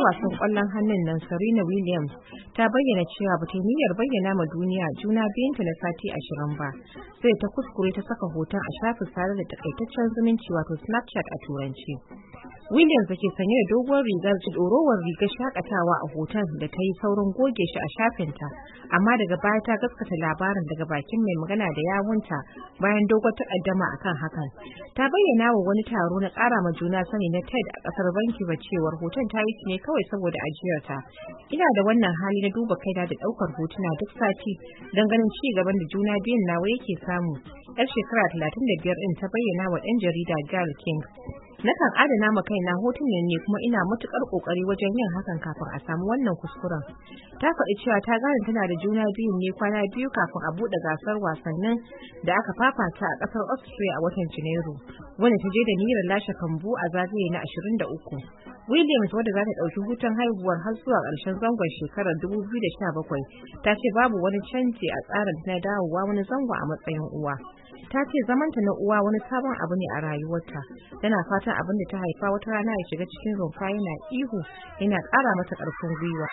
wasan ƙwallon hannun nan Serena Williams ta bayyana cewa ba ta niyyar bayyana ma duniya juna biyunta na sati 20 ba, sai ta kuskure ta saka hoton a shafin sadar da takaitaccen zumunci wato Snapchat a turanci. Williams da ke sanye da doguwar ɗorowar rigar shakatawa a hoton da ta yi saurin goge shi a shafinta, amma daga baya ta gaskata labarin daga bakin mai magana da yawunta bayan dogon takaddama akan hakan. Ta bayyana wa wani taro na ƙara ma juna sani na TED a ƙasar Vancouver cewar hoton ta yi shi ne kawai saboda ajiyarta. Ina da wannan hali na duba kaina da ɗaukar hotuna duk sati don ganin ci gaban da juna biyun nawa yake samu. 'Yar shekara 35 ɗin ta bayyana wa ɗan jarida Gail King. Nakan adana ma kaina hotunan ne kuma ina matukar kokari wajen yin hakan kafin a samu wannan kuskuren. Ta faɗi cewa ta gane tana da juna biyun ne kwana biyu kafin a buɗe gasar wasannin da aka fafata a ƙasar Austria a watan Janairu, wanda ta je da niyyar lashe kambu a zagaye na 23. Williams, wadda za ta ɗauki hutun haihuwar har zuwa ƙarshen zangon shekarar 2017, ta ce babu wani canji a tsarin na dawowa wani zango a matsayin uwa. Ta ce zamanta na uwa wani sabon abu ne a rayuwarta. Tana fatan abin da ta haifa wata rana ya shiga cikin rumfa yana ihu, yana ƙara mata ƙarfin gwiwa.